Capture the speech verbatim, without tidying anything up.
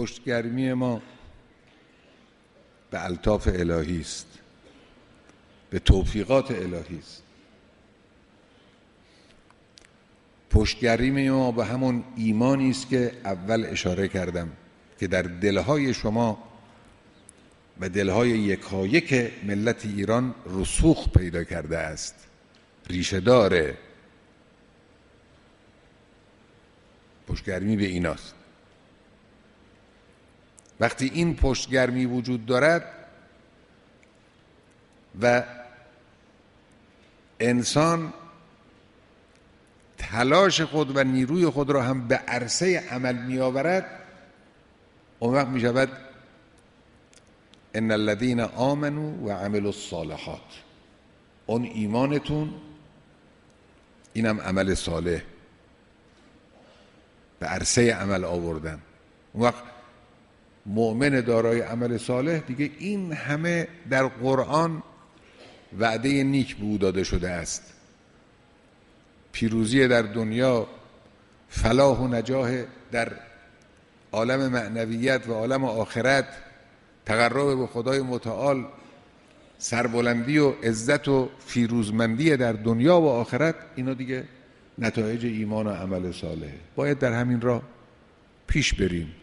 پشتگرمی ما به الطاف الهی است، به توفیقات الهی است. پشتگرمی ما به همون ایمانی است که اول اشاره کردم که در دلهای شما و دلهای یکایک ملت ایران رسوخ پیدا کرده است، ریشه داره. پشتگرمی به ایناست. وقتی این پشتگرمی وجود دارد و انسان تلاش خود و نیروی خود را هم به عرصه عمل می آورد، اون وقت می شود ان الذين آمنوا و عملوا الصالحات. اون ایمانتون، اینم عمل صالح، به عرصه عمل آوردن. اون وقت مؤمن دارای عمل صالح دیگه این همه در قرآن وعده نیک به او داده شده است، پیروزی در دنیا، فلاح و نجاح در عالم معنویت و عالم آخرت، تقرب به خدای متعال، سربلندی و عزت و فیروزمندی در دنیا و آخرت. اینا دیگه نتایج ایمان و عمل صالح. باید در همین راه پیش بریم.